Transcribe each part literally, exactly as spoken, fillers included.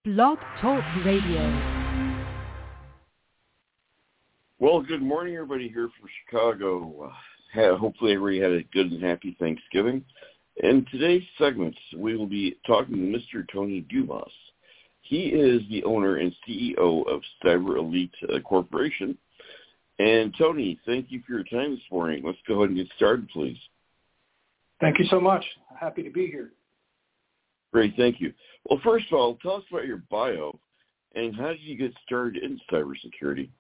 Blog Talk Radio. Well, good morning, everybody here from Chicago. Uh, hopefully everybody had a good and happy Thanksgiving. In today's segments, we will be talking to Mister Tony Dumas. He is the owner and C E O of Cyber Elite uh, Corporation. And Tony, thank you for your time this morning. Let's go ahead and get started, please. Thank you so much. Happy to be here. Great, thank you. Well, first of all, tell us about your bio and how did you get started in cybersecurity?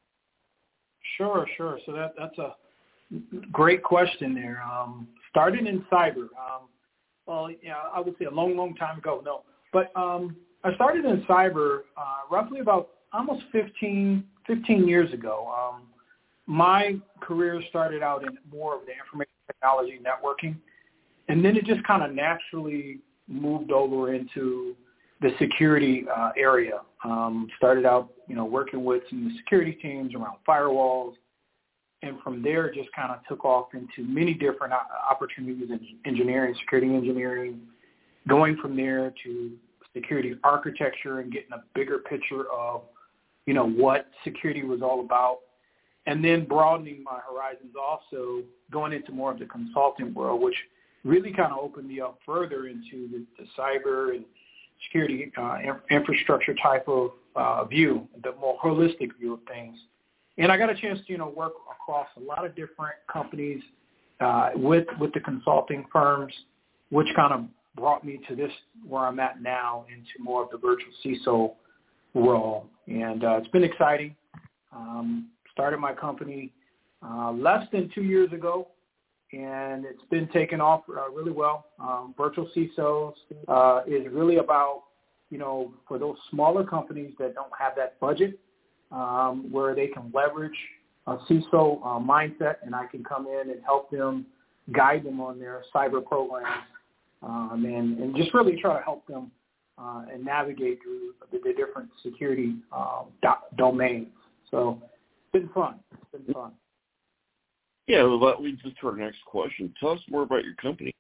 Sure, sure. So that that's a great question there. Um, started in cyber. Um, well, yeah, I would say a long, long time ago. No, but um, I started in cyber uh, roughly about almost fifteen, fifteen years ago. Um, my career started out in more of the information technology networking, and then it just kind of naturally moved over into the security uh, area. Um, started out, you know, working with some of the security teams around firewalls, and from there just kind of took off into many different opportunities in engineering, security engineering, going from there to security architecture and getting a bigger picture of, you know, what security was all about, and then broadening my horizons also, going into more of the consulting world, which really kind of opened me up further into the, the cyber and security uh, infrastructure type of uh, view, the more holistic view of things. And I got a chance to, you know, work across a lot of different companies uh, with with the consulting firms, which kind of brought me to this, where I'm at now, into more of the virtual C I S O role. And uh, it's been exciting. Um, started my company uh, less than two years ago, and it's been taken off uh, really well. Um, virtual C I S Os uh, is really about, you know, for those smaller companies that don't have that budget, um, where they can leverage a C I S O uh, mindset, and I can come in and help them, guide them on their cyber programs, um, and, and just really try to help them uh, and navigate through the, the different security um, do- domains. So it's been fun. It's been fun. Yeah, well, that leads us to our next question. Tell us more about your company.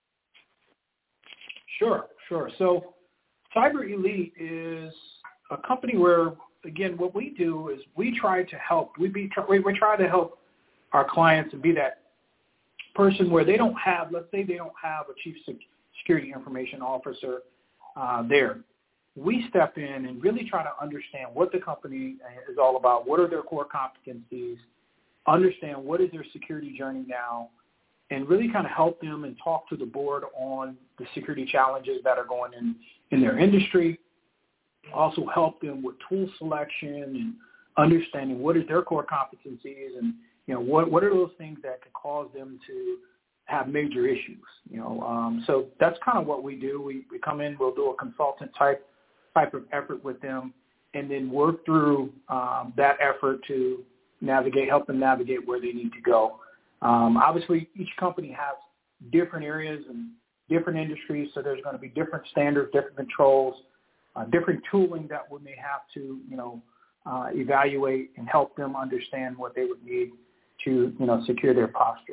Sure, sure. So Cyber Elite is a company where, again, what we do is we try to help. We, be, we, we try to help our clients and be that person where they don't have, let's say they don't have a chief security information officer uh, there. We step in and really try to understand what the company is all about, what are their core competencies, understand what is their security journey now, and really kind of help them and talk to the board on the security challenges that are going in, in their industry. Also help them with tool selection and understanding what is their core competencies, and, you know, what, what are those things that could cause them to have major issues, you know. Um, so that's kind of what we do. We, we come in, we'll do a consultant type type of effort with them, and then work through um, that effort to navigate, help them navigate where they need to go. Um, obviously, each company has different areas and different industries, so there's going to be different standards, different controls, uh, different tooling that we may have to, you know, uh, evaluate and help them understand what they would need to, you know, secure their posture.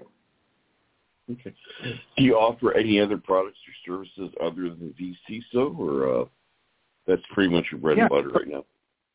Okay. Do you offer any other products or services other than the C I S O, or uh, that's pretty much your bread yeah. and butter right now?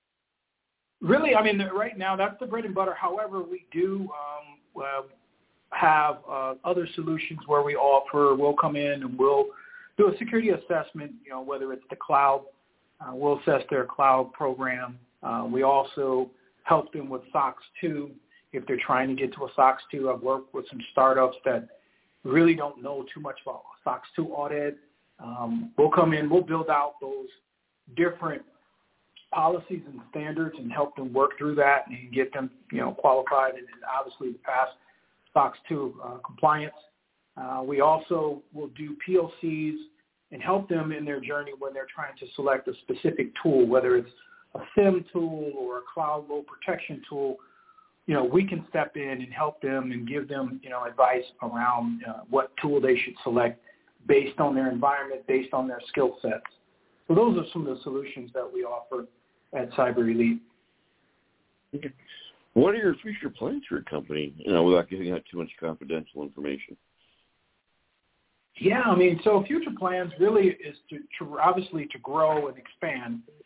Really, I mean, right now, that's the bread and butter. However, we do um, uh, have uh, other solutions where we offer, we'll come in and we'll do a security assessment, you know, whether it's the cloud, uh, we'll assess their cloud program. Uh, we also help them with SOC two if they're trying to get to a SOC two. I've worked with some startups that really don't know too much about SOC two audit. Um, we'll come in, we'll build out those different policies and standards and help them work through that and get them, you know, qualified and obviously pass SOC two uh, compliance. Uh, we also will do P O Cs and help them in their journey when they're trying to select a specific tool, whether it's a SIEM tool or a cloud load protection tool. You know, we can step in and help them and give them, you know, advice around uh, what tool they should select based on their environment, based on their skill sets. So those are some of the solutions that we offer at Cyber Elite. Okay. What are your future plans for your company, you know, without giving out too much confidential information? Yeah, I mean, so future plans really is to, to obviously to grow and expand.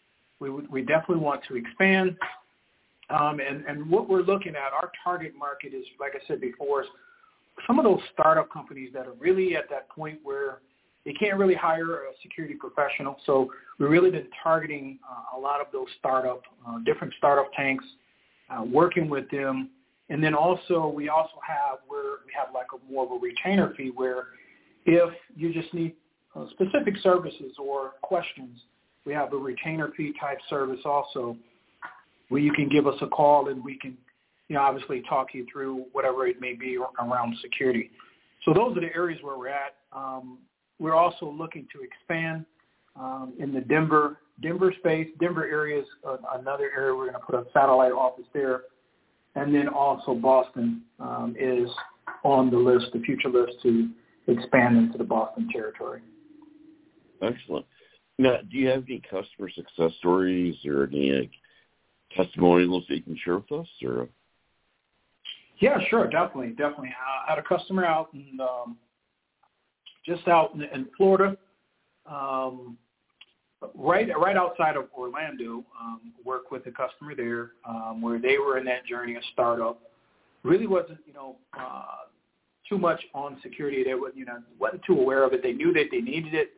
we we definitely want to expand. Um, and, and what we're looking at, our target market is, like I said before, is some of those startup companies that are really at that point where they can't really hire a security professional. So we've really been targeting uh, a lot of those startup, uh, different startup tanks, uh, working with them. And then also we also have where we have like a more of a retainer fee where if you just need uh, specific services or questions, we have a retainer fee type service also where you can give us a call and we can, you know, obviously talk you through whatever it may be around security. So those are the areas where we're at. Um, we're also looking to expand um, in the Denver Denver space. Denver area is uh, another area we're going to put a satellite office there. And then also Boston um, is on the list, the future list to expand into the Boston territory. Excellent. Now, do you have any customer success stories or any like, testimonials that you can share with us? Or yeah, sure, definitely, definitely. I had a customer out in um, just out in, in Florida, um, right right outside of Orlando. Um, worked with a customer there um, where they were in that journey, a startup. Really wasn't, you know, uh, too much on security. They were, you know, wasn't too aware of it. They knew that they needed it,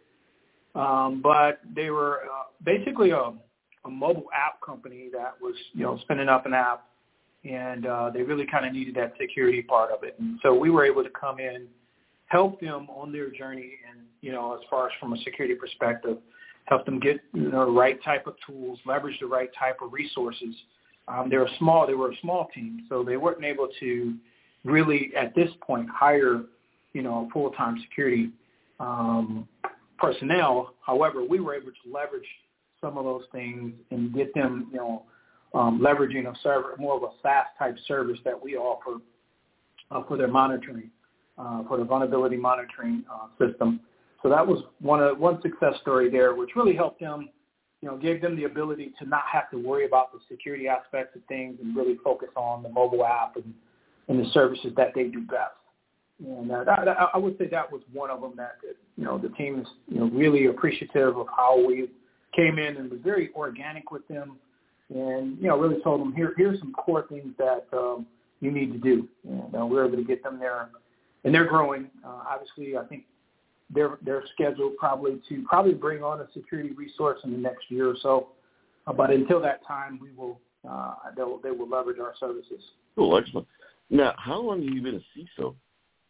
um, but they were uh, basically a, a mobile app company that was, you know, spinning up an app, and uh, they really kind of needed that security part of it. And so we were able to come in, help them on their journey, and you know, as far as from a security perspective, help them get, you know, the right type of tools, leverage the right type of resources. Um, they were small. They were a small team, so they weren't able to really, at this point, hire, you know, full-time security um, personnel. However, we were able to leverage some of those things and get them, you know, um, leveraging a server, more of a SaaS-type service that we offer uh, for their monitoring, uh, for the vulnerability monitoring uh, system. So that was one of, one success story there, which really helped them, you know, gave them the ability to not have to worry about the security aspects of things and really focus on the mobile app and, and the services that they do best. And uh, that, that, I would say that was one of them that, you know, the team is, you know, really appreciative of how we came in and was very organic with them and, you know, really told them, here, here's some core things that um, you need to do. And uh, we were able to get them there. And they're growing. Uh, obviously, I think they're, they're scheduled probably to probably bring on a security resource in the next year or so. Uh, but until that time, we will uh, they will, they will leverage our services. Cool, excellent. Now, how long have you been a C I S O?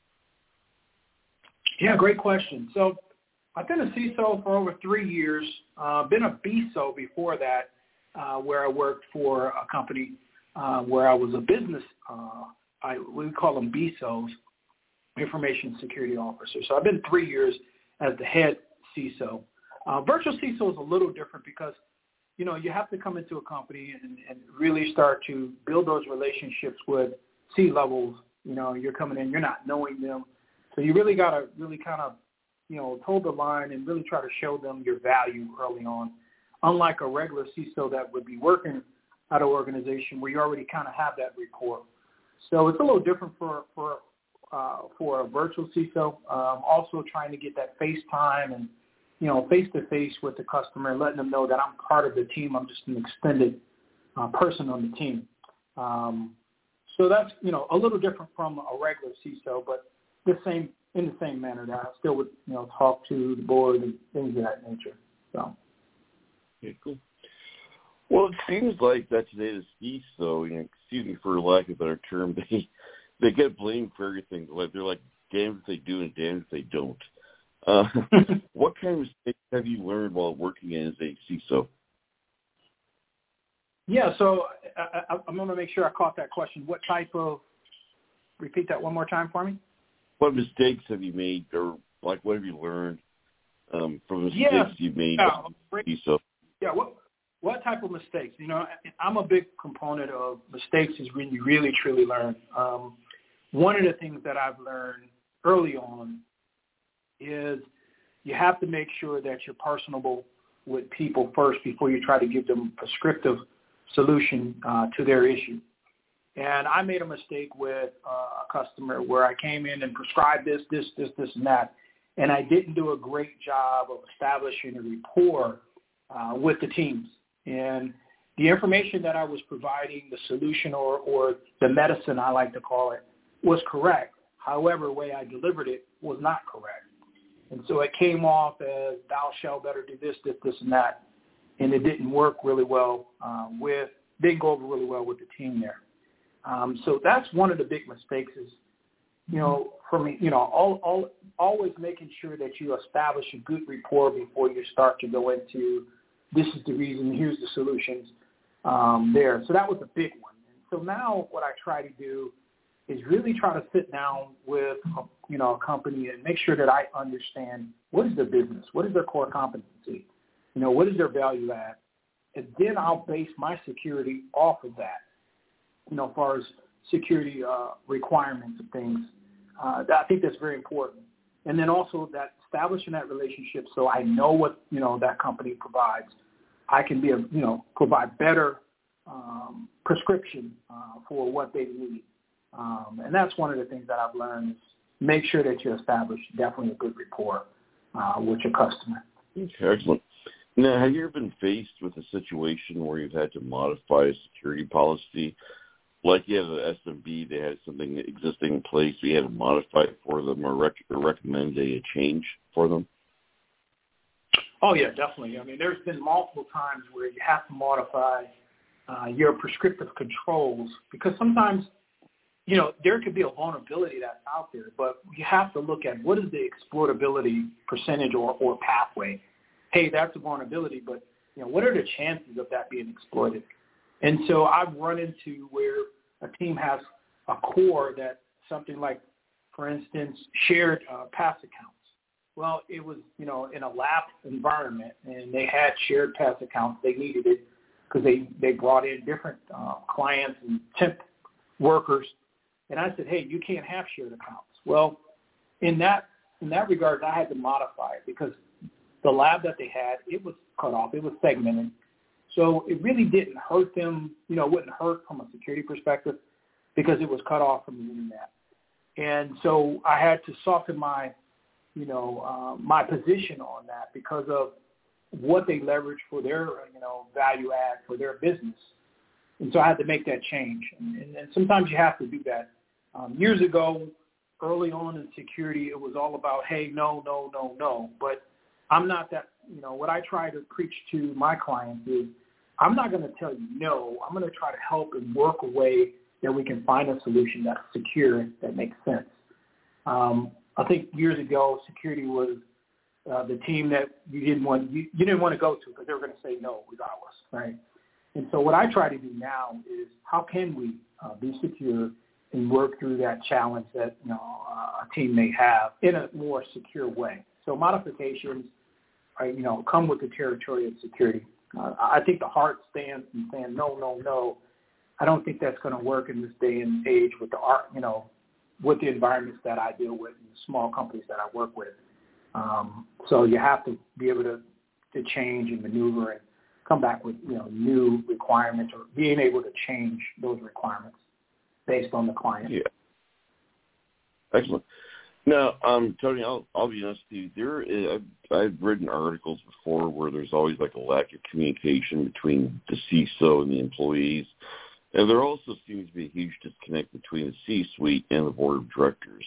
Yeah, great question. So I've been a C I S O for over three years. Uh, been a B I S O before that, uh, where I worked for a company uh, where I was a business, uh, I, we call them B I S Os, Information Security Officer. So I've been three years as the head C I S O. Uh, virtual C I S O is a little different because, you know, you have to come into a company and, and really start to build those relationships with C-levels. You know, you're coming in, you're not knowing them. So you really got to really kind of, you know, toe the line and really try to show them your value early on. Unlike a regular C I S O that would be working at an organization where you already kind of have that rapport. So it's a little different for, for Uh, for a virtual C I S O, um, also trying to get that face time and, you know, face-to-face with the customer and letting them know that I'm part of the team. I'm just an extended uh, person on the team. Um, so that's, you know, a little different from a regular C I S O, but the same in the same manner that I still would, you know, talk to the board and things of that nature. So. Okay, cool. Well, it seems like that today the C I S O, you know, excuse me for lack of a better term, they They get blamed for everything. Like they're like, damned if they do and damned if they don't. Uh, what kind of mistakes have you learned while working as a C I S O? Yeah, so I, I, I'm going to make sure I caught that question. What type of, repeat that one more time for me? What mistakes have you made, or like what have you learned um, from the mistakes yeah. you've made yeah. as a C I S O? Yeah, what what type of mistakes? You know, I'm a big component of mistakes is when you really, truly learn. Um, one of the things that I've learned early on is you have to make sure that you're personable with people first before you try to give them a prescriptive solution uh, to their issue. And I made a mistake with uh, a customer where I came in and prescribed this, this, this, this, and that, and I didn't do a great job of establishing a rapport uh, with the teams. And the information that I was providing, the solution or, or the medicine, I like to call it, was correct. However, the way I delivered it was not correct. And so it came off as thou shalt better do this, this, this, and that. And it didn't work really well um, with, didn't go over really well with the team there. Um, so that's one of the big mistakes is, you know, for me, you know, all, all, always making sure that you establish a good rapport before you start to go into this is the reason, here's the solutions um, there. So that was a big one. And so now what I try to do is really try to sit down with, you know, a company and make sure that I understand what is their business, what is their core competency, you know, what is their value add, and then I'll base my security off of that, you know, as far as security uh, requirements and things. Uh, I think that's very important. And then also that establishing that relationship so I know what, you know, that company provides. I can be, a, you know, provide better um, prescription uh, for what they need. Um, and that's one of the things that I've learned is make sure that you establish definitely a good rapport uh, with your customer. Okay, excellent. Now, have you ever been faced with a situation where you've had to modify a security policy? Like you had an S M B, they had something existing in place, you had to modify it for them or, rec- or recommend a change for them? Oh, yeah, definitely. I mean, there's been multiple times where you have to modify uh, your prescriptive controls because sometimes, you know, there could be a vulnerability that's out there, but you have to look at what is the exploitability percentage or, or pathway. Hey, that's a vulnerability, but, you know, what are the chances of that being exploited? And so I've run into where a team has a core that something like, for instance, shared uh, pass accounts. Well, it was, you know, in a lab environment, and they had shared pass accounts. They needed it because they, they brought in different uh, clients and temp workers. And I said, hey, you can't have shared accounts. Well, in that in that regard, I had to modify it because the lab that they had, it was cut off. It was segmented. So it really didn't hurt them, you know, it wouldn't hurt from a security perspective because it was cut off from the internet. And so I had to soften my, you know, uh, my position on that because of what they leverage for their, you know, value add for their business. And so I had to make that change. And, and, and sometimes you have to do that. Um, years ago, early on in security, it was all about, hey, no, no, no, no. But I'm not that, you know, what I try to preach to my clients is I'm not going to tell you no. I'm going to try to help and work a way that we can find a solution that's secure, that makes sense. Um, I think years ago, security was uh, the team that you didn't want you, you didn't want to go to because they were going to say no regardless, right? And so what I try to do now is how can we uh, be secure and work through that challenge that, you know, uh, a team may have in a more secure way. So modifications, are, you know, come with the territory of security. Uh, I think the heart stands and saying no, no, no. I don't think that's going to work in this day and age with the art, you know, with the environments that I deal with and the small companies that I work with. Um, so you have to be able to, to change and maneuver and come back with, you know, new requirements or being able to change those requirements based on the client. Yeah. Excellent. Now, um, Tony, I'll, I'll be honest with you. There, is, I've, I've written articles before where there's always like a lack of communication between the C I S O and the employees. And there also seems to be a huge disconnect between the C-suite and the board of directors.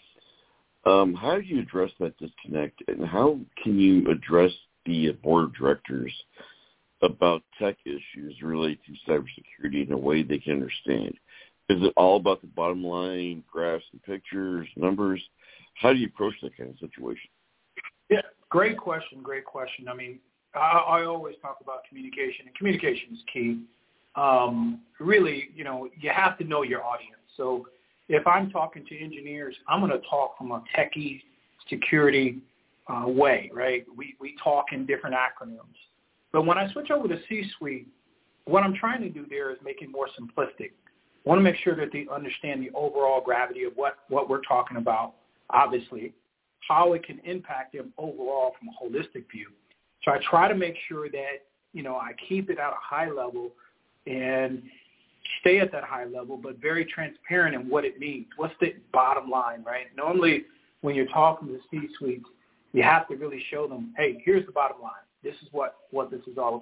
Um, how do you address that disconnect, and how can you address the board of directors about tech issues related to cybersecurity in a way they can understand? Is it all about the bottom line, graphs and pictures, numbers? How do you approach that kind of situation? Yeah, great question, great question. I mean, I, I always talk about communication, and communication is key. Um, really, you know, you have to know your audience. So if I'm talking to engineers, I'm going to talk from a techie security uh, way, right? We, we talk in different acronyms. But when I switch over to C-suite, what I'm trying to do there is make it more simplistic. I want to make sure that they understand the overall gravity of what, what we're talking about, obviously, how it can impact them overall from a holistic view. So I try to make sure that, you know, I keep it at a high level and stay at that high level, but very transparent in what it means. What's the bottom line, right? Normally, when you're talking to C-suites, you have to really show them, hey, here's the bottom line. This is what, what this is all about.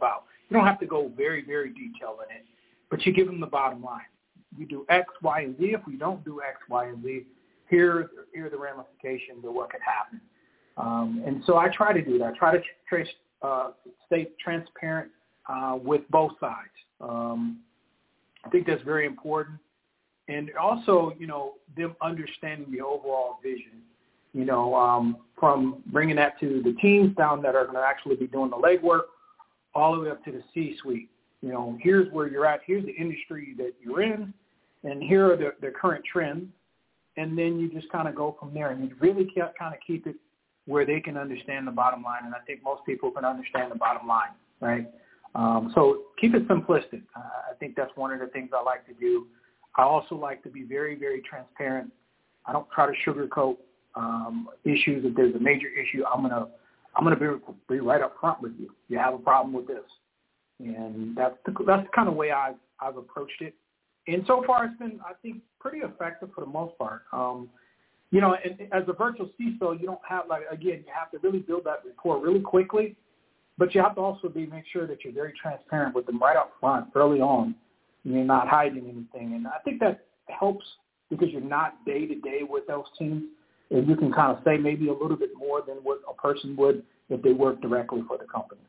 You don't have to go very, very detailed in it, but you give them the bottom line. We do X, Y, and Z. If we don't do X, Y, and Z, here, here are the ramifications of what could happen. Um, and so I try to do that. I try to trace, uh, stay transparent uh, with both sides. Um, I think that's very important. And also, you know, them understanding the overall vision, you know, um, from bringing that to the teams down that are going to actually be doing the legwork all the way up to the C-suite. You know, here's where you're at. Here's the industry that you're in, and here are the, the current trends. And then you just kind of go from there. And you really can't kind of keep it where they can understand the bottom line. And I think most people can understand the bottom line, right? Um, so keep it simplistic. Uh, I think that's one of the things I like to do. I also like to be very, very transparent. I don't try to sugarcoat um, issues. If there's a major issue, I'm gonna I'm gonna be, be right up front with you. You have a problem with this, and that's the, that's the kind of way I've I've approached it. And so far, it's been, I think, pretty effective for the most part. Um, you know, and, as a virtual C I S O, you don't have, like, again, you have to really build that rapport really quickly, but you have to also be make sure that you're very transparent with them right up front, early on, and you're not hiding anything. And I think that helps because you're not day-to-day with those teams, and you can kind of say maybe a little bit more than what a person would if they work directly for the company.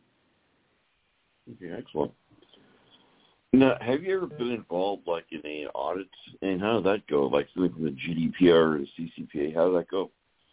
Okay, excellent. Now, have you ever been involved, like, in an audit, and how did that go? Like, something from the G D P R or the C C P A, how did that go?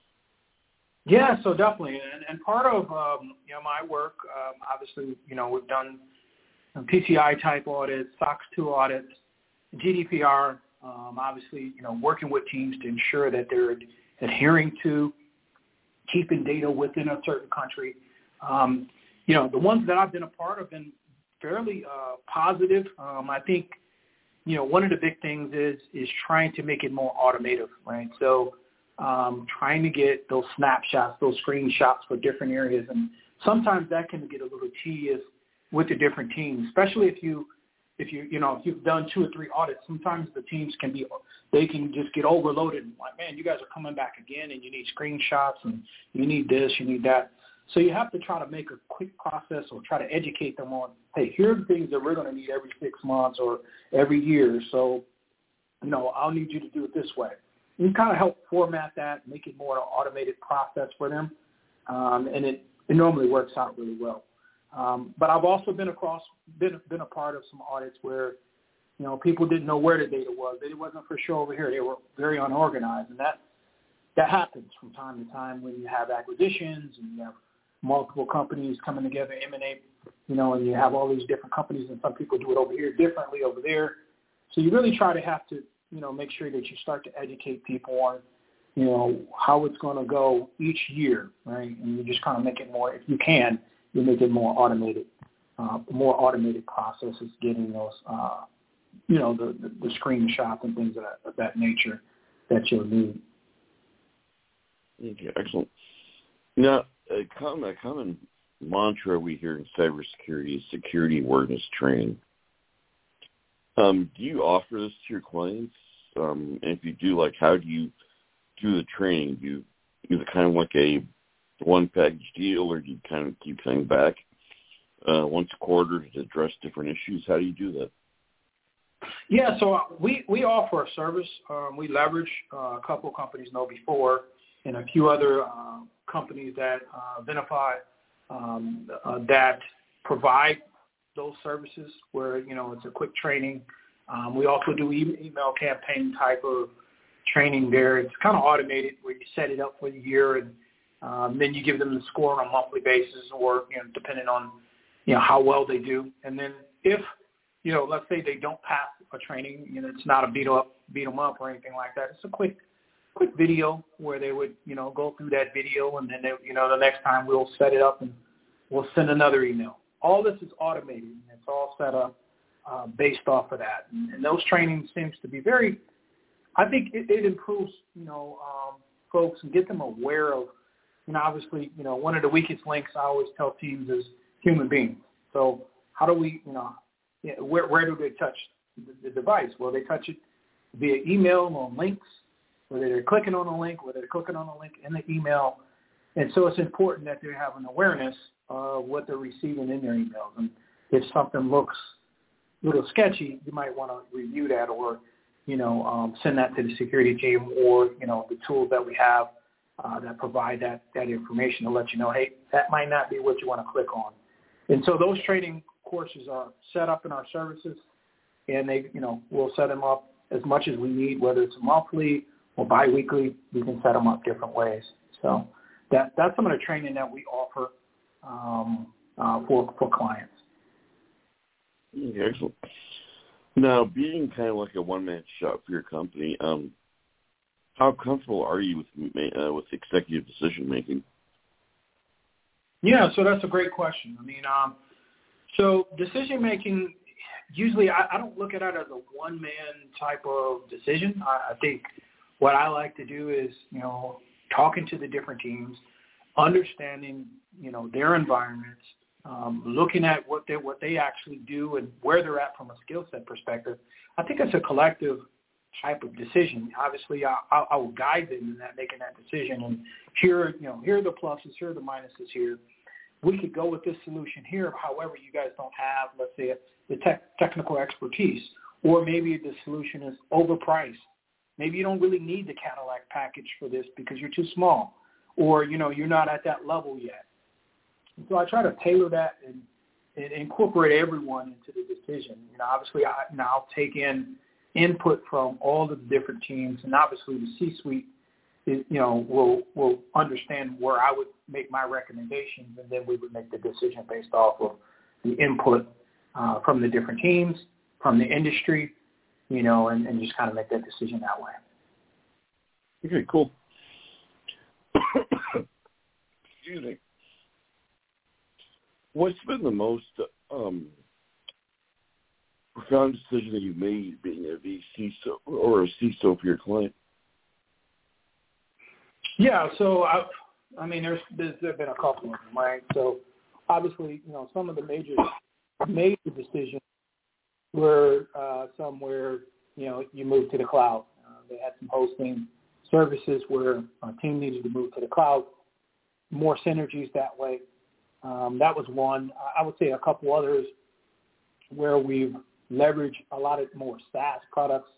Yeah, so definitely. And, and part of, um, you know, my work, um, obviously, you know, we've done P C I-type audits, SOX two audits, G D P R, um, obviously, you know, working with teams to ensure that they're adhering to keeping data within a certain country. Um, you know, the ones that I've been a part of been fairly uh, positive. Um, I think, you know, one of the big things is is trying to make it more automated, right? So um, trying to get those snapshots, those screenshots for different areas. And sometimes that can get a little tedious with the different teams, especially if you, if you, you know, if you've done two or three audits, sometimes the teams can be, they can just get overloaded. Like, man, you guys are coming back again and you need screenshots and you need this, you need that. So you have to try to make a quick process or try to educate them on, hey, here are the things that we're going to need every six months or every year. So, you know, I'll need you to do it this way. You kind of help format that, make it more an automated process for them, um, and it, it normally works out really well. Um, but I've also been across, been been a part of some audits where, you know, people didn't know where the data was. It wasn't for sure over here. They were very unorganized, and that that happens from time to time when you have acquisitions and you have multiple companies coming together, M and A, you know, and you have all these different companies, and some people do it over here differently over there. So you really try to have to, you know, make sure that you start to educate people on, you know, how it's going to go each year, right? And you just kind of make it more, if you can, you make it more automated, uh, more automated processes, getting those, uh, you know, the, the, the screenshots and things of that, of that nature that you'll need. Okay, excellent. Now, a common, a common mantra we hear in cybersecurity is security awareness training. Um, do you offer this to your clients? Um, and if you do, like, how do you do the training? Do you, is it kind of like a one-package deal, or do you kind of keep coming back uh, once a quarter to address different issues? How do you do that? Yeah, so we, we offer a service. Um, we leverage uh, a couple of companies know before, and a few other uh, companies that uh, Venafi um, uh, that provide those services where, you know, it's a quick training. Um, we also do e- email campaign type of training there. It's kind of automated where you set it up for the year, and um, then you give them the score on a monthly basis, or, you know, depending on, you know, how well they do. And then if, you know, let's say they don't pass a training, you know, it's not a beat up, beat them up or anything like that. It's a quick quick video where they would, you know, go through that video, and then, they, you know, the next time we'll set it up and we'll send another email. All this is automated, and it's all set up uh, based off of that. And, and those trainings seems to be very, I think it, it improves, you know, um, folks and get them aware of, you know, obviously, you know, one of the weakest links I always tell teams is human beings. So how do we, you know, where, where do they touch the, the device? Well, they touch it via email, on links, whether they're clicking on a link, whether they're clicking on a link in the email. And so it's important that they have an awareness of what they're receiving in their emails. And if something looks a little sketchy, you might want to review that or, you know, um, send that to the security team or, you know, the tools that we have uh, that provide that, that information to let you know, hey, that might not be what you want to click on. And so those training courses are set up in our services, and they, you know, we'll set them up as much as we need, whether it's monthly or biweekly. We can set them up different ways. So that that's some of the training that we offer um, uh, for for clients. Excellent. Now, being kind of like a one-man shop for your company, um, how comfortable are you with uh, with executive decision making? Yeah, so that's a great question. I mean, um, so decision making, usually I, I don't look at it as a one-man type of decision. I, I think what I like to do is, you know, talking to the different teams, understanding, you know, their environments, um, looking at what they what they actually do and where they're at from a skill set perspective. I think it's a collective type of decision. Obviously, I, I, I will guide them in that making that decision. And here, you know, here are the pluses, here are the minuses. Here, we could go with this solution here. However, you guys don't have, let's say, the tech, technical expertise, or maybe the solution is overpriced. Maybe you don't really need the Cadillac package for this because you're too small, or, you know, you're not at that level yet. And so I try to tailor that and, and incorporate everyone into the decision. You know, obviously, I, you know, I'll take in input from all of the different teams, and obviously the C-suite, is, you know, will will understand where I would make my recommendations, and then we would make the decision based off of the input uh, from the different teams, from the industry, you know, and, and just kind of make that decision that way. Okay, cool. Excuse me. What's been the most um, profound decision that you've made being a V C or a C I S O for your client? Yeah, so I, I mean, there's, there's there have been a couple of them, right? So obviously, you know, some of the major major decisions were uh, some where, you know, you move to the cloud. Uh, they had some hosting services where a team needed to move to the cloud. More synergies that way. Um, that was one. I would say a couple others where we've leveraged a lot of more SaaS products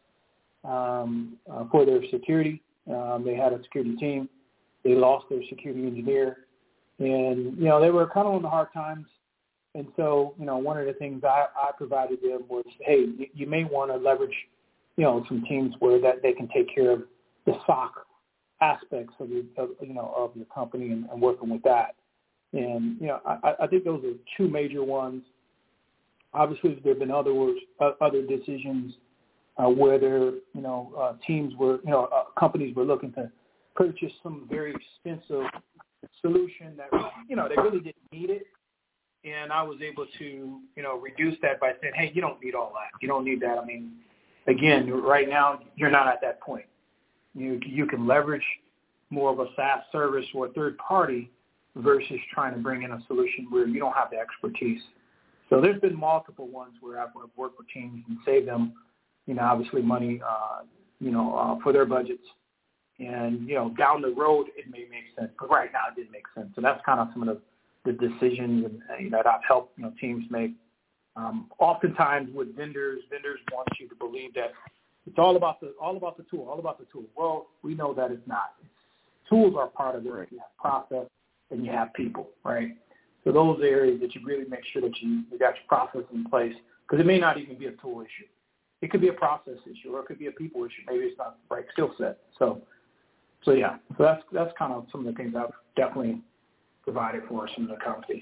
um, uh, for their security. Um, they had a security team. They lost their security engineer. And, you know, they were kind of on the hard times. And so, you know, one of the things I, I provided them was, hey, you, you may want to leverage, you know, some teams where that they can take care of the S O C aspects of, your, of you know, of your company and, and working with that. And, you know, I, I think those are two major ones. Obviously, there have been other, uh, other decisions uh, where there, you know, uh, teams were, you know, uh, companies were looking to purchase some very expensive solution that, you know, they really didn't need it. And I was able to, you know, reduce that by saying, hey, you don't need all that. You don't need that. I mean, again, right now, you're not at that point. You, you can leverage more of a SaaS service or a third party versus trying to bring in a solution where you don't have the expertise. So there's been multiple ones where I've worked with teams and saved them, you know, obviously money, uh, you know, uh, for their budgets. And, you know, down the road, it may make sense. But right now, it didn't make sense. So that's kind of some of the, the decisions and, you know, that I've helped, you know, teams make. Um, oftentimes with vendors, vendors want you to believe that it's all about the all about the tool, all about the tool. Well, we know that it's not. Tools are part of it. Right. You have process and you have people, right? So those areas that you really make sure that you, you got your process in place, because it may not even be a tool issue. It could be a process issue, or it could be a people issue. Maybe it's not the right skill set. So, so yeah, so that's that's kind of some of the things I've definitely provided for some of the companies.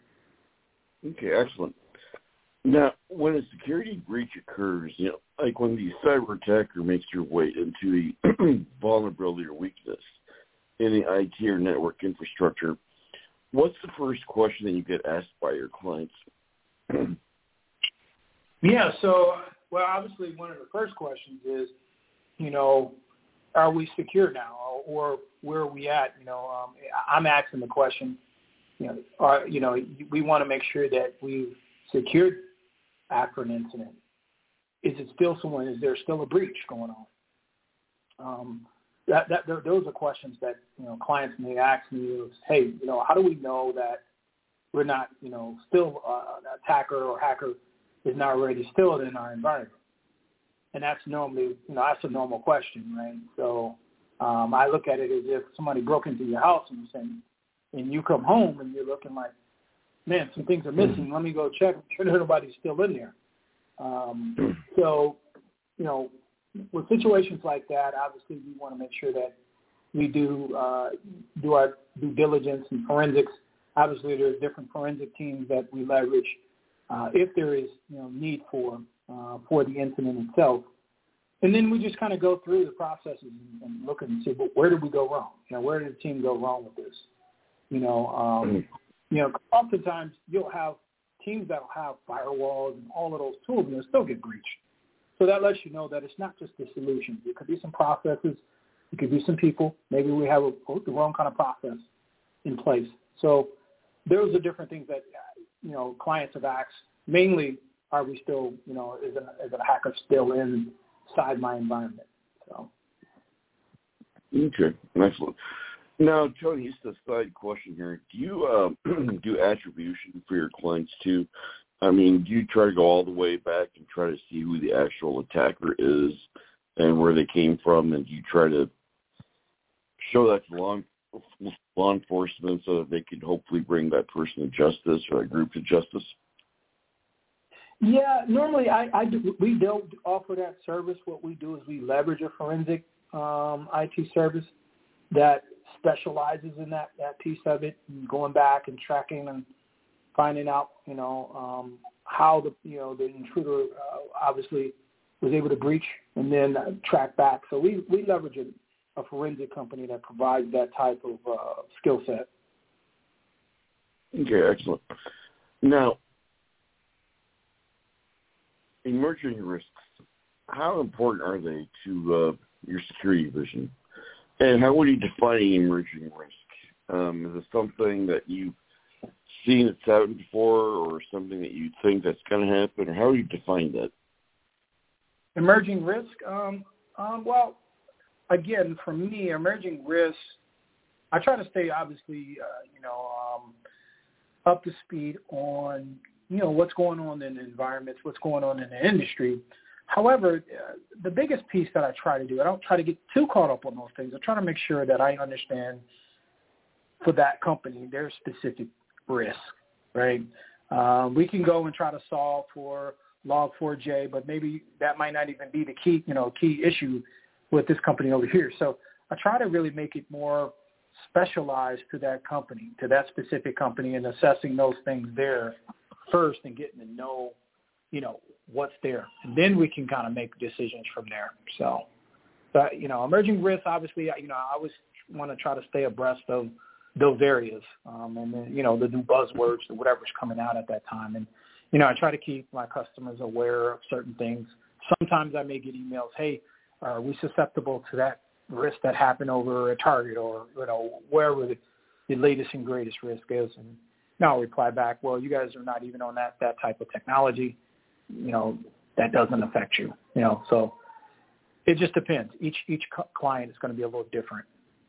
Okay, excellent. Now, when a security breach occurs, you know, like when the cyber attacker makes your way into a vulnerability or weakness in the I T or network infrastructure, what's the first question that you get asked by your clients? Yeah, so, well, obviously one of the first questions is, you know, are we secure now, or where are we at? You know, um, I'm asking the question, you know, are, you know, we want to make sure that we've secured after an incident. Is it still someone? Is there still a breach going on? Um, that, that those are questions that, you know, clients may ask me. Is, hey, you know, how do we know that we're not, you know, still uh, an attacker or hacker is not already still in our environment. And that's normally, you know, that's a normal question, right? So um, I look at it as if somebody broke into your house and you're saying, and you come home and you're looking like, man, some things are missing. Let me go check, make sure nobody's still in there. Um, so, you know, with situations like that, obviously we want to make sure that we do uh, do our due diligence and forensics. Obviously, there's different forensic teams that we leverage uh, if there is, you know, need for uh, for the incident itself. And then we just kind of go through the processes and, and look and see, well, where did we go wrong? You know, where did the team go wrong with this? You know, um, you know, oftentimes you'll have teams that will have firewalls and all of those tools, and they'll still get breached. So that lets you know that it's not just the solutions. It could be some processes. It could be some people. Maybe we have a, the wrong kind of process in place. So those are different things that, you know, clients have asked. Mainly, are we still, you know, is a, is a hacker still inside my environment? So. Okay, excellent. Now, Tony, just a side question here. Do you uh, do attribution for your clients too? I mean, do you try to go all the way back and try to see who the actual attacker is and where they came from, and do you try to show that to law, law enforcement so that they can hopefully bring that person to justice or that group to justice? Yeah, normally I, I do, we don't offer that service. What we do is we leverage a forensic um, I T service that specializes in that, that piece of it, and going back and tracking and finding out, you know, um, how the, you know, the intruder uh, obviously was able to breach and then uh, track back. So we, we leverage a, a forensic company that provides that type of uh, skill set. Okay, excellent. Now, emerging risks, how important are they to uh, your security vision? And how would you define emerging risk? Um, is it something that you've seen it's happened before, or something that you think that's going to happen, or how do you define that? Emerging risk? Um, um, well, again, for me, emerging risks, I try to stay obviously, uh, you know, um, up to speed on, you know, what's going on in the environments, what's going on in the industry. However, uh, the biggest piece that I try to do, I don't try to get too caught up on those things. I try to make sure that I understand for that company their specific risk, right? Um, we can go and try to solve for log four j, but maybe that might not even be the key, you know, key issue with this company over here. So I try to really make it more specialized to that company, to that specific company, and assessing those things there first and getting to know, you know, what's there. And then we can kind of make decisions from there. So, but, you know, emerging risks, obviously, you know, I always want to try to stay abreast of those areas um, and, then, you know, the new buzzwords, whatever's coming out at that time. And, you know, I try to keep my customers aware of certain things. Sometimes I may get emails, hey, are we susceptible to that risk that happened over a Target or, you know, wherever the, the latest and greatest risk is. And now I'll reply back, well, you guys are not even on that, that type of technology. You know, that doesn't affect you, you know, so it just depends. Each each client is going to be a little different.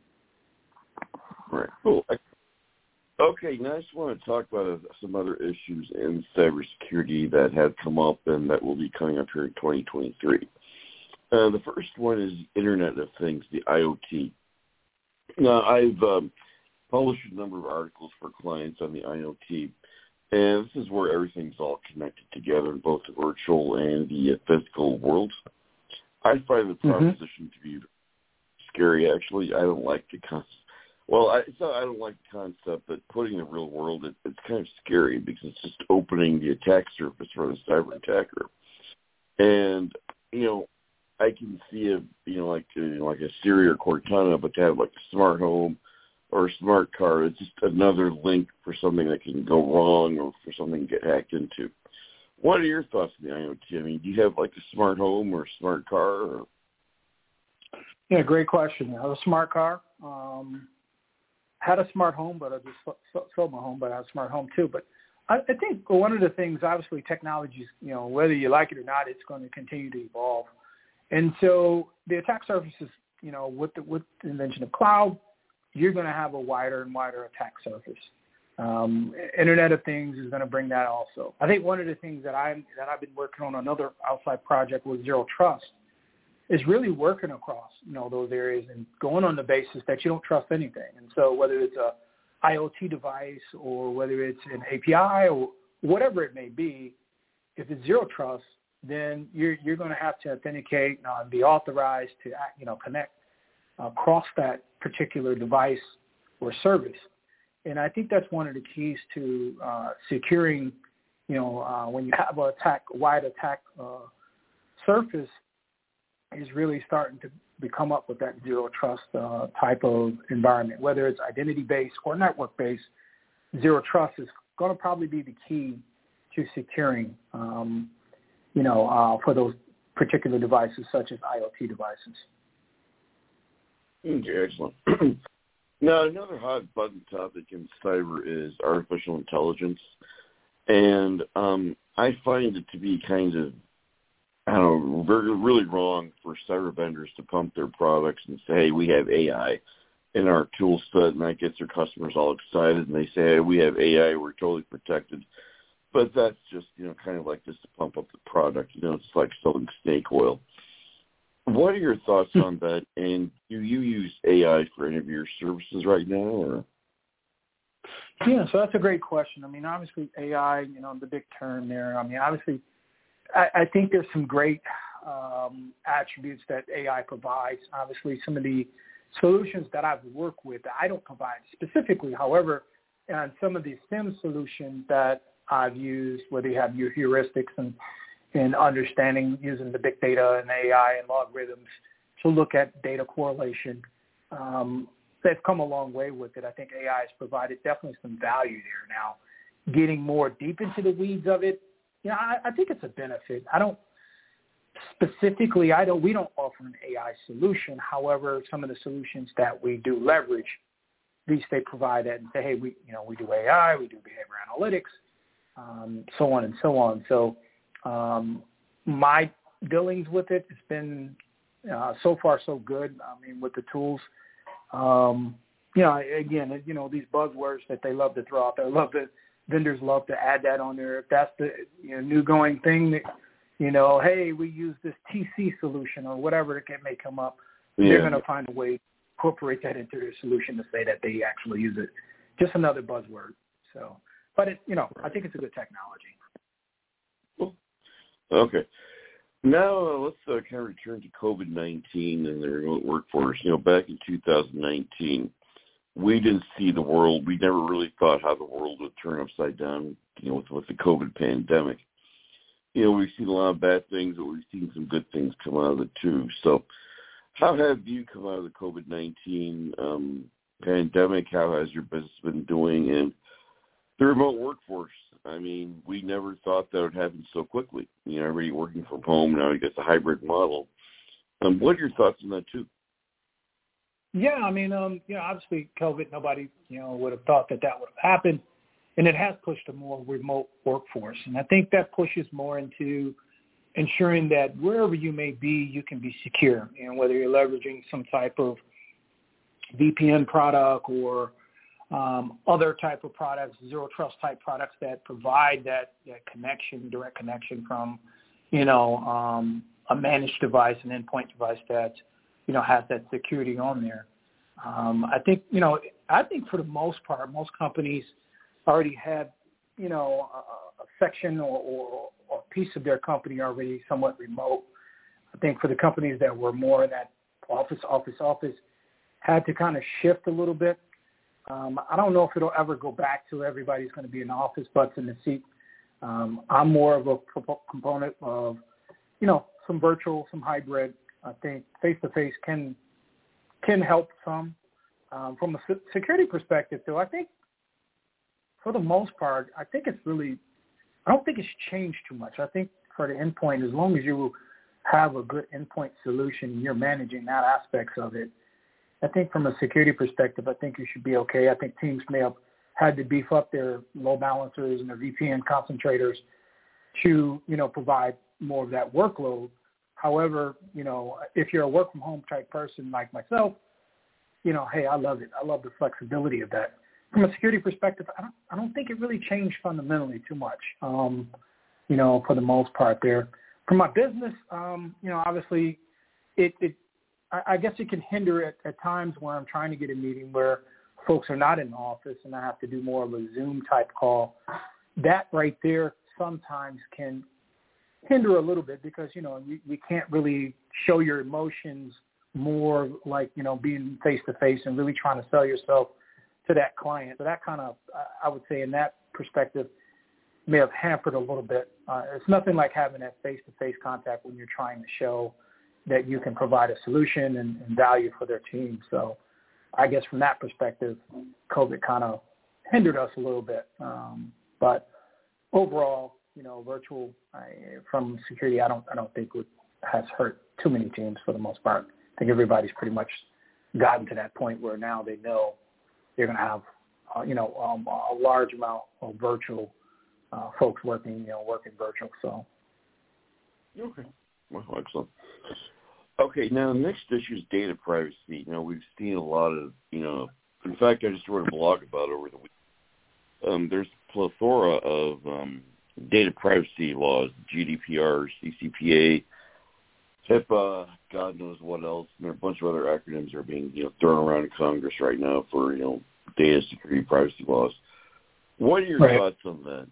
Right. Cool. Okay, now I just want to talk about some other issues in cybersecurity that have come up and that will be coming up here in twenty twenty-three. Uh, the first one is Internet of Things, the I O T. Now, I've um, published a number of articles for clients on the I O T. And this is where everything's all connected together in both the virtual and the physical worlds. I find the proposition mm-hmm. to be scary, actually. I don't like the concept. Well, I, it's not I don't like the concept, but putting the real world, it, it's kind of scary because it's just opening the attack surface for the cyber attacker. And, you know, I can see a, you know, like, you know, like a Siri or Cortana, but to have like a smart home or a smart car, it's just another link for something that can go wrong or for something to get hacked into. What are your thoughts on the I O T? I mean, do you have like a smart home or a smart car? Or? Yeah, great question. I have a smart car. Um, had a smart home, but I just sold my home, but I have a smart home too. But I, I think one of the things, obviously, technology is, you know, whether you like it or not, it's going to continue to evolve. And so the attack surfaces, you know, with the, with the invention of cloud, you're going to have a wider and wider attack surface. Um, Internet of Things is going to bring that also. I think one of the things that I that I've been working on another outside project with Zero Trust is really working across, you know, those areas and going on the basis that you don't trust anything. And so whether it's a IoT device or whether it's an A P I or whatever it may be, if it's Zero Trust, then you're you're going to have to authenticate uh, and be authorized to, you know, connect across that particular device or service. And I think that's one of the keys to uh, securing, you know, uh, when you have a attack, wide attack uh, surface, is really starting to become up with that zero trust uh, type of environment, whether it's identity-based or network-based. Zero trust is going to probably be the key to securing, um, you know, uh, for those particular devices such as IoT devices. Okay, excellent. Now, another hot button topic in cyber is artificial intelligence, and um, I find it to be kind of, I don't know, very, really wrong for cyber vendors to pump their products and say, hey, we have A I in our tool set, and that gets their customers all excited, and they say, hey, we have A I, we're totally protected. But that's just, you know, kind of like just to pump up the product. You know, it's like selling snake oil. What are your thoughts on that? And do you use A I for any of your services right now? Or? Yeah, so that's a great question. I mean, obviously A I, you know, the big term there. I mean, obviously, I, I think there's some great um, attributes that A I provides. Obviously, some of the solutions that I've worked with, I don't provide specifically. However, and some of the SIEM solutions that I've used, where they have your heuristics and, and understanding using the big data and A I and logarithms to look at data correlation, um, they've come a long way with it. I think A I has provided definitely some value there. Now, getting more deep into the weeds of it, you know, I, I think it's a benefit. I don't specifically, I don't, we don't offer an A I solution. However, some of the solutions that we do leverage, at least they provide that and say, hey, we, you know, we do A I, we do behavior analytics, um, so on and so on. So um, my dealings with it, it's been uh, so far so good. I mean, with the tools, um, you know, again, you know, these buzzwords that they love to throw out there, love to, vendors love to add that on there. If that's the, you know, new going thing that, you know, hey, we use this T C solution or whatever it may come up, yeah. They're going to find a way to incorporate that into their solution to say that they actually use it. Just another buzzword. So, but it, you know, I think it's a good technology. Cool. Okay. Now uh, let's uh, kind of return to COVID nineteen and the remote workforce. You know, back in two thousand nineteen, we didn't see the world. We never really thought how the world would turn upside down, you know, with, with the COVID pandemic. You know, we've seen a lot of bad things, but we've seen some good things come out of it too. So how have you come out of the COVID nineteen um, pandemic? How has your business been doing? And the remote workforce, I mean, we never thought that would happen so quickly. You know, everybody working from home, now you get the hybrid model. Um, what are your thoughts on that too? Yeah, I mean, um, you know, obviously COVID, nobody, you know, would have thought that that would have happened. And it has pushed a more remote workforce. And I think that pushes more into ensuring that wherever you may be, you can be secure. And you know, whether you're leveraging some type of V P N product or um, other type of products, zero trust type products that provide that, that connection, direct connection from, you know, um, a managed device, an endpoint device that, you know, has that security on there. Um, I think, you know, I think for the most part, most companies already have, you know, a, a section or, or, or piece of their company already somewhat remote. I think for the companies that were more in that office, office, office, had to kind of shift a little bit. Um, I don't know if it'll ever go back to everybody's going to be in the office, butts in the seat. Um, I'm more of a component of, you know, some virtual, some hybrid. I think face-to-face can can help some. Um, from a security perspective, though, I think for the most part, I think it's really, I don't think it's changed too much. I think for the endpoint, as long as you have a good endpoint solution and you're managing that aspects of it, I think from a security perspective, I think you should be okay. I think teams may have had to beef up their load balancers and their V P N concentrators to, you know, provide more of that workload. However, you know, if you're a work from home type person like myself, you know, hey, I love it. I love the flexibility of that. from a security perspective, I don't, I don't think it really changed fundamentally too much, um, you know, for the most part there. For my business, um, you know, obviously it, it I, I guess it can hinder it at times where I'm trying to get a meeting where folks are not in the office and I have to do more of a Zoom type call. That right there sometimes can hinder a little bit because, you know, you, you can't really show your emotions more like, you know, being face-to-face and really trying to sell yourself to that client. So that kind of, I would say in that perspective, may have hampered a little bit. Uh, it's nothing like having that face-to-face contact when you're trying to show that you can provide a solution and, and value for their team. So I guess from that perspective, COVID kind of hindered us a little bit. Um, but overall, you know, virtual I, from security, I don't, I don't think would, has hurt too many teams for the most part. I think everybody's pretty much gotten to that point where now they know they're going to have, uh, you know, um, a large amount of virtual uh, folks working, you know, working virtual. So. Okay. Well, excellent. Okay. Now, the next issue is data privacy. You know, we've seen a lot of, you know, in fact, I just wrote a blog about it over the week. Um, there's a plethora of um, data privacy laws, G D P R, C C P A, HIPAA, God knows what else, and there are a bunch of other acronyms that are being, you know, thrown around in Congress right now for, you know, data security privacy laws. What are your right. thoughts on that?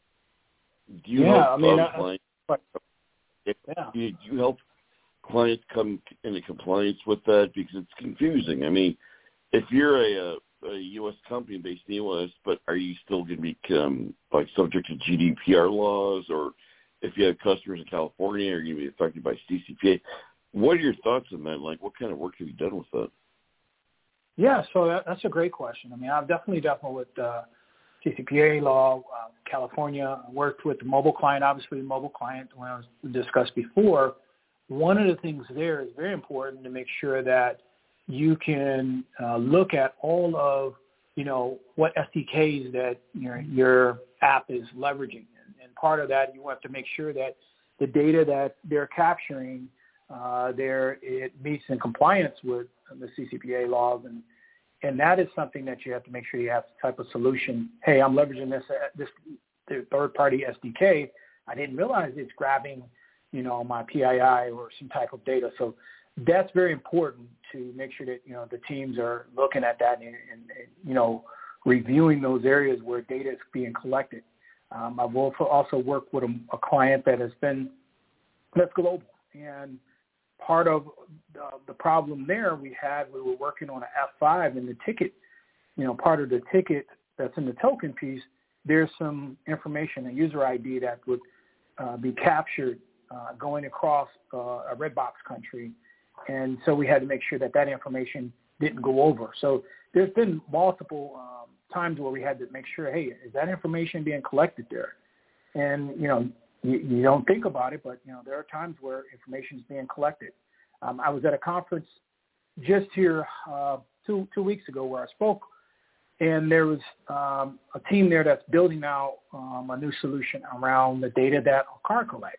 Do you yeah, help I mean, um, I, clients? yeah. Do you help clients come into compliance with that? Because it's confusing. I mean, if you're a, a U S company based in the U S, but are you still going to be um, like subject to G D P R laws, or if you have customers in California, are you going to be affected by C C P A? What are your thoughts on that? Like, what kind of work have you done with that? Yeah, so that, that's a great question. I mean, I've definitely dealt with uh, C C P A law, uh, California. I worked with the mobile client, obviously the mobile client, when I was discussed before. One of the things there is very important to make sure that you can uh, look at all of, you know, what S D Ks that your, your app is leveraging. And, and part of that, you have to make sure that the data that they're capturing, uh, there it meets in compliance with the C C P A laws. And, and that is something that you have to make sure you have the type of solution. Hey, I'm leveraging this, uh, this third-party S D K. I didn't realize it's grabbing, you know, my P I I or some type of data. So that's very important to make sure that, you know, the teams are looking at that and, and, and you know, reviewing those areas where data is being collected. Um, I've also, also worked with a, a client that has been, that's global. And part of the, the problem there we had, we were working on an F five and the ticket, you know, part of the ticket that's in the token piece, there's some information, a user I D that would uh, be captured uh, going across uh, a red box country. And so we had to make sure that that information didn't go over. So there's been multiple um, times where we had to make sure, hey, is that information being collected there? And, you know, you, you don't think about it, but, you know, there are times where information is being collected. Um, I was at a conference just here uh, two two weeks ago where I spoke, and there was um, a team there that's building out um, a new solution around the data that a car collects.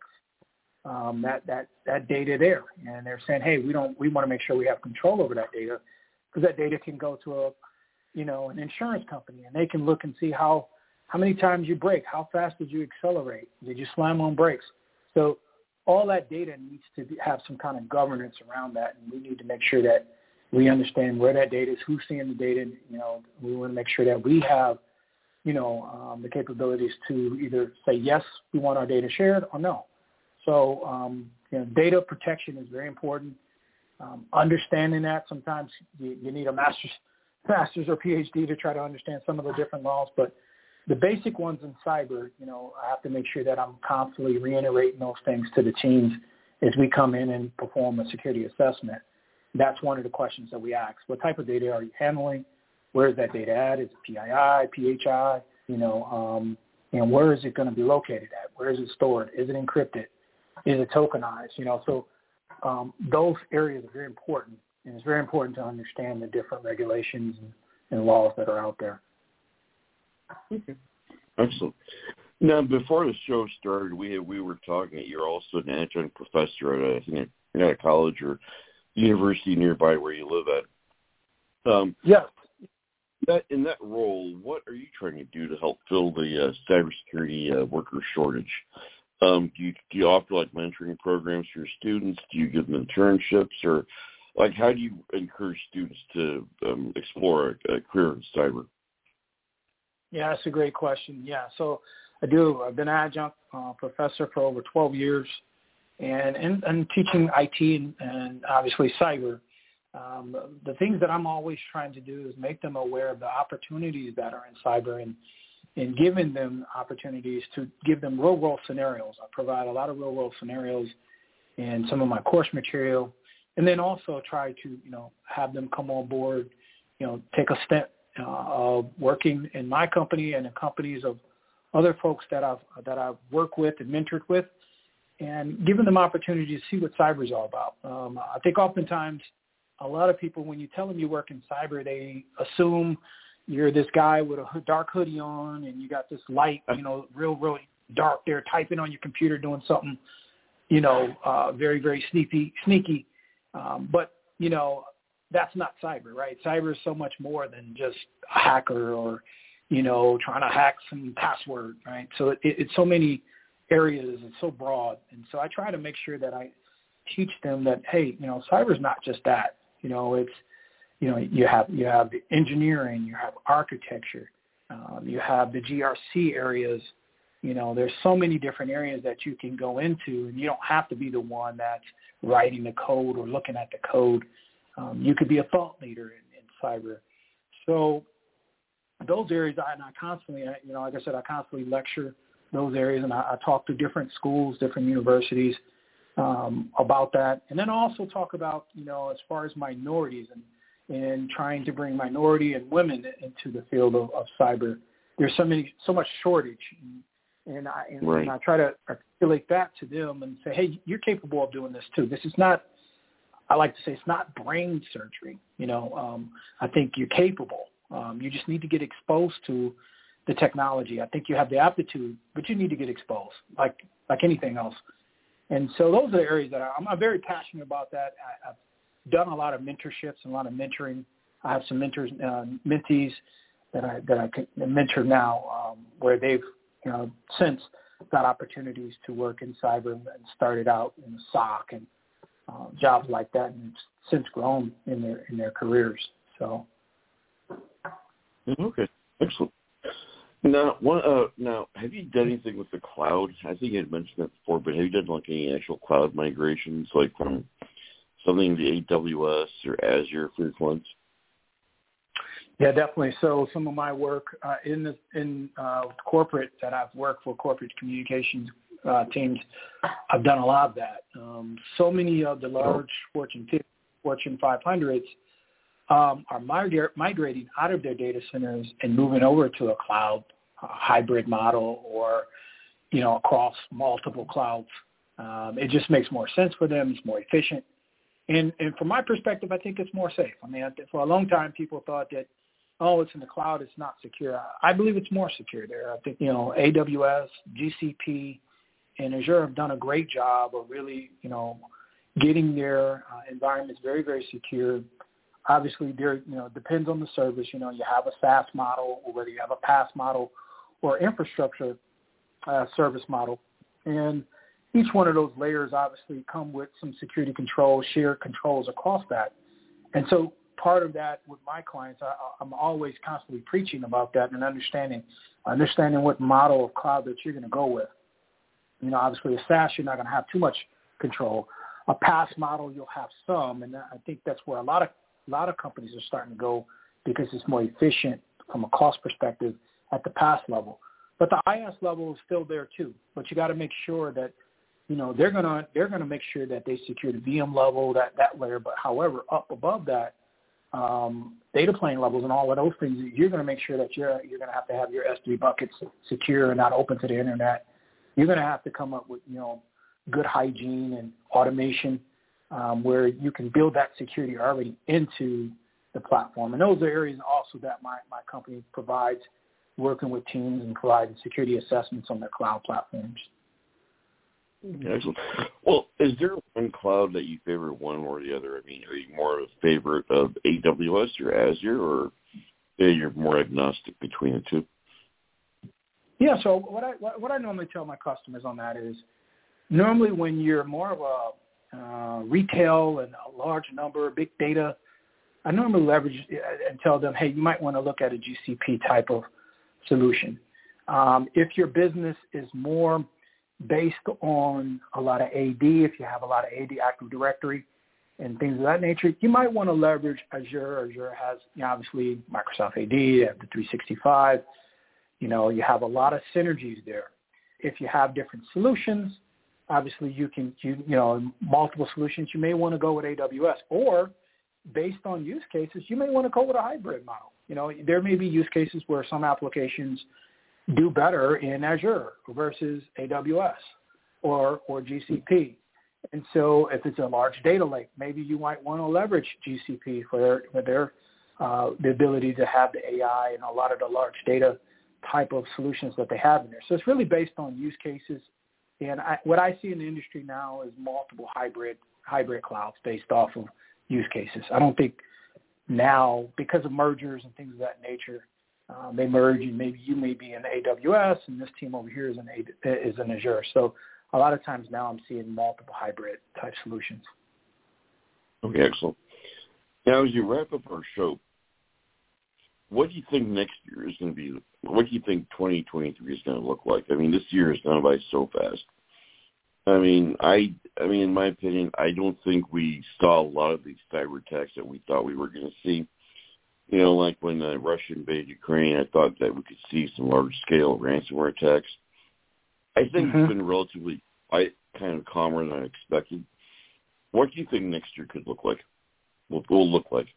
Um, that, that, that data there. And they're saying, hey, we don't, we want to make sure we have control over that data, because that data can go to a, you know, an insurance company, and they can look and see how, how many times you brake, how fast did you accelerate, did you slam on brakes? So all that data needs to be, have some kind of governance around that, and we need to make sure that we understand where that data is, who's seeing the data. You know, we want to make sure that we have, you know, um, the capabilities to either say, yes, we want our data shared, or no. So, um, you know, data protection is very important. Um, understanding that, sometimes you, you need a master's, master's or P H D to try to understand some of the different laws. But the basic ones in cyber, you know, I have to make sure that I'm constantly reiterating those things to the teams as we come in and perform a security assessment. That's one of the questions that we ask. What type of data are you handling? Where is that data at? Is it P I I, P H I? You know, um, and where is it going to be located at? Where is it stored? Is it encrypted? Is it tokenized? You know, so um, those areas are very important, and it's very important to understand the different regulations and, and laws that are out there. Okay. Excellent. Now, before the show started, we we were talking. You're also an adjunct professor at a, I think at a college or university nearby where you live at. Um, yes. that in that role, what are you trying to do to help fill the uh, cybersecurity uh, worker shortage? Um, do you do you offer like mentoring programs for your students? Do you give them internships, or like how do you encourage students to um, explore a, a career in cyber? Yeah, that's a great question. Yeah, so I do. I've been an adjunct uh, professor for over twelve years, and and, and teaching I T and, and obviously cyber. Um, the things that I'm always trying to do is make them aware of the opportunities that are in cyber, and and giving them opportunities to give them real-world scenarios. I provide a lot of real-world scenarios in some of my course material, and then also try to, you know, have them come on board, you know, take a step uh, of working in my company and in companies of other folks that I've that I've worked with and mentored with, and giving them opportunity to see what cyber is all about. Um, I think oftentimes a lot of people, when you tell them you work in cyber, they assume you're this guy with a dark hoodie on and you got this light, you know, real, real dark there, typing on your computer, doing something, you know, uh, very, very sneaky, sneaky. Um, but, you know, that's not cyber, right? Cyber is so much more than just a hacker or, you know, trying to hack some password, right? So it, it's so many areas. It's so broad. And so I try to make sure that I teach them that, hey, you know, cyber is not just that. You know, it's, you know, you have you have the engineering, you have architecture, um, you have the G R C areas. You know, there's so many different areas that you can go into, and you don't have to be the one that's writing the code or looking at the code. Um, you could be a thought leader in, in cyber. So those areas, I, and I constantly, you know, like I said, I constantly lecture those areas, and I, I talk to different schools, different universities um, about that. And then I also talk about, you know, as far as minorities and and trying to bring minority and women into the field of, of cyber. There's so many, so much shortage, and, and, I, and, right. and I try to articulate that to them and say, hey, you're capable of doing this too. This is not, I like to say, it's not brain surgery. You know, um, I think you're capable. Um, you just need to get exposed to the technology. I think you have the aptitude, but you need to get exposed, like like anything else. And so those are the areas that I, I'm, I'm very passionate about. That I, I've done a lot of mentorships and a lot of mentoring. I have some mentors, uh, mentees that I that I can mentor now, um, where they've, you know, since got opportunities to work in cyber and started out in the S O C and uh, jobs like that, and since grown in their in their careers. So. Okay, excellent. Now, one, uh, now, have you done anything with the cloud? I think you had mentioned that before, but have you done like any actual cloud migrations, like from something to A W S or Azure for your clients? Yeah, definitely. So some of my work uh, in the in uh, corporate that I've worked for, corporate communications uh, teams, I've done a lot of that. Um, so many of the large Fortune fifty, Fortune five hundreds um, are migra- migrating out of their data centers and moving over to a cloud uh, hybrid model, or, you know, across multiple clouds. Um, it just makes more sense for them. It's more efficient. And, and from my perspective, I think it's more safe. I mean, for a long time, people thought that, oh, it's in the cloud, it's not secure. I believe it's more secure there. I think, you know, A W S, G C P, and Azure have done a great job of really, you know, getting their uh, environments very, very secure. Obviously, there, you know, it depends on the service. You know, you have a SaaS model, or whether you have a PaaS model or infrastructure uh, service model. And each one of those layers obviously come with some security controls, shared controls across that. And so part of that with my clients, I, I'm always constantly preaching about that and understanding, understanding what model of cloud that you're going to go with. You know, obviously a SaaS, you're not going to have too much control. A PaaS model, you'll have some, and I think that's where a lot of a lot of companies are starting to go, because it's more efficient from a cost perspective at the PaaS level. But the IaaS level is still there too. But you got to make sure that, you know, they're gonna they're gonna make sure that they secure the V M level, that that layer. But however, up above that, um, data plane levels and all of those things, you're gonna make sure that you're you're gonna have to have your S three buckets secure and not open to the internet. You're gonna have to come up with, you know, good hygiene and automation, um, where you can build that security already into the platform. And those are areas also that my my company provides, working with teams and providing security assessments on their cloud platforms. Excellent. Well, is there one cloud that you favor one or the other? I mean, are you more of a favorite of A W S or Azure, or Yeah, you're more agnostic between the two. Yeah. So what I what, what I normally tell my customers on that is, normally when you're more of a uh, retail and a large number, big data, I normally leverage and tell them, hey, you might want to look at a G C P type of solution. Um, if your business is more based on a lot of A D, if you have a lot of A D, Active Directory, and things of that nature, you might want to leverage Azure. Azure has, you know, obviously Microsoft A D, you have the three sixty-five. You know, you have a lot of synergies there. If you have different solutions, obviously you can, you, you know, multiple solutions, you may want to go with A W S. Or based on use cases, you may want to go with a hybrid model. You know, there may be use cases where some applications do better in Azure versus A W S or, or G C P. And so if it's a large data lake, maybe you might want to leverage G C P for their, for their uh, the ability to have the A I and a lot of the large data type of solutions that they have in there. So it's really based on use cases. And I, what I see in the industry now is multiple hybrid hybrid clouds based off of use cases. I don't think now, because of mergers and things of that nature, um, they merge and maybe you may be in A W S and this team over here is in, A, is in Azure. So a lot of times now I'm seeing multiple hybrid type solutions. Okay, excellent. Now, as you wrap up our show, what do you think next year is going to be? What do you think twenty twenty-three is going to look like? I mean, this year has gone by so fast. I mean, I, I mean, in my opinion, I don't think we saw a lot of these cyber attacks that we thought we were going to see. You know, like when uh, Russia invaded Ukraine, I thought that we could see some large-scale ransomware attacks. I think mm-hmm. it's been relatively quite kind of calmer than I expected. What do you think next year could look like? What will look like?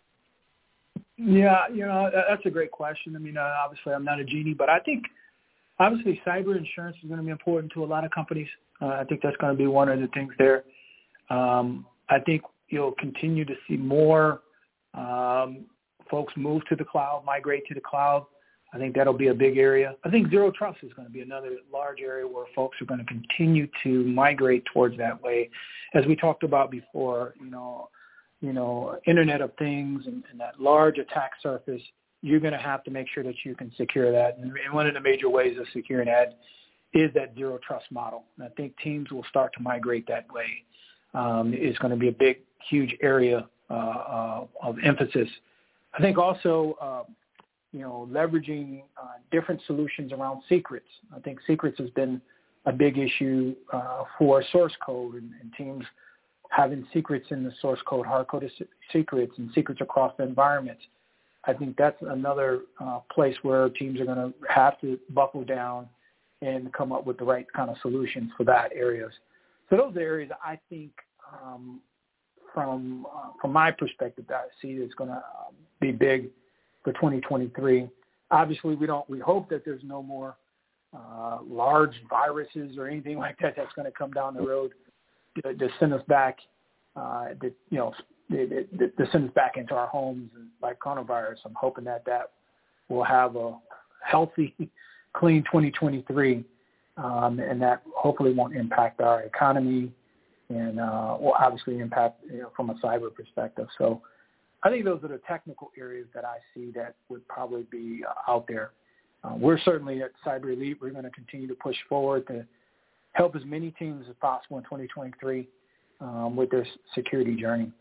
Yeah, you know, that's a great question. I mean, uh, obviously I'm not a genie, but I think obviously cyber insurance is going to be important to a lot of companies. Uh, I think that's going to be one of the things there. Um, I think you'll continue to see more um, folks move to the cloud, migrate to the cloud. I think that'll be a big area. I think zero trust is going to be another large area where folks are going to continue to migrate towards that way. As we talked about before, you know, you know, Internet of Things and, and that large attack surface, you're going to have to make sure that you can secure that. And, and one of the major ways of securing that is that zero trust model. And I think teams will start to migrate that way. Um, it's going to be a big, huge area uh, uh, of emphasis. I think also, uh, you know, leveraging uh, different solutions around secrets. I think secrets has been a big issue uh, for source code and, and teams having secrets in the source code, hard-coded secrets and secrets across the environments. I think that's another uh, place where teams are going to have to buckle down and come up with the right kind of solutions for that areas. So those are areas I think um, from uh, from my perspective that I see is going to uh, be big for twenty twenty-three. Obviously, we don't. We hope that there's no more uh, large viruses or anything like that that's going to come down the road to, to send us back, uh, to, you know, to, to send us back into our homes and like coronavirus. I'm hoping that that will have a healthy, clean twenty twenty-three, um, and that hopefully won't impact our economy and uh, will obviously impact, you know, from a cyber perspective. So I think those are the technical areas that I see that would probably be uh, out there. Uh, we're certainly at Cyber Elite. We're going to continue to push forward to help as many teams as possible in twenty twenty-three um, with their security journey.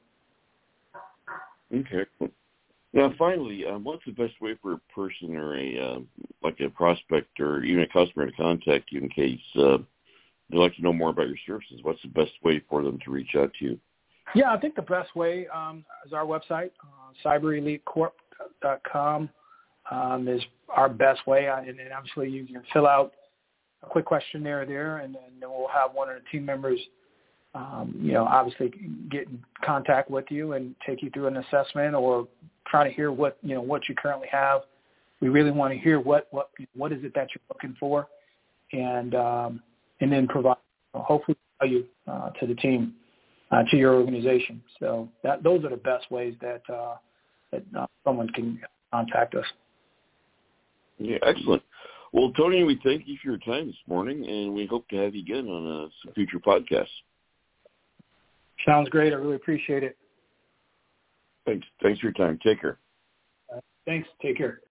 Okay. Now, finally, um, what's the best way for a person or a uh, like a prospect or even a customer to contact you in case uh, they'd like to know more about your services? What's the best way for them to reach out to you? Yeah, I think the best way um, is our website, uh, cyber elite corp dot com um, is our best way. And, and obviously you can fill out a quick questionnaire there, and, and then we'll have one of the team members, um, you know, obviously get in contact with you and take you through an assessment or try to hear what, you know, what you currently have. We really want to hear what, what, what is it that you're looking for, and um, and then provide, hopefully, value uh, to the team. Uh, to your organization. So that those are the best ways that uh, that uh, someone can contact us. Yeah, excellent. Well, Tony, we thank you for your time this morning, and we hope to have you again on uh, some future podcasts. Sounds great. I really appreciate it. Thanks. Thanks for your time. Take care. Thanks. Take care.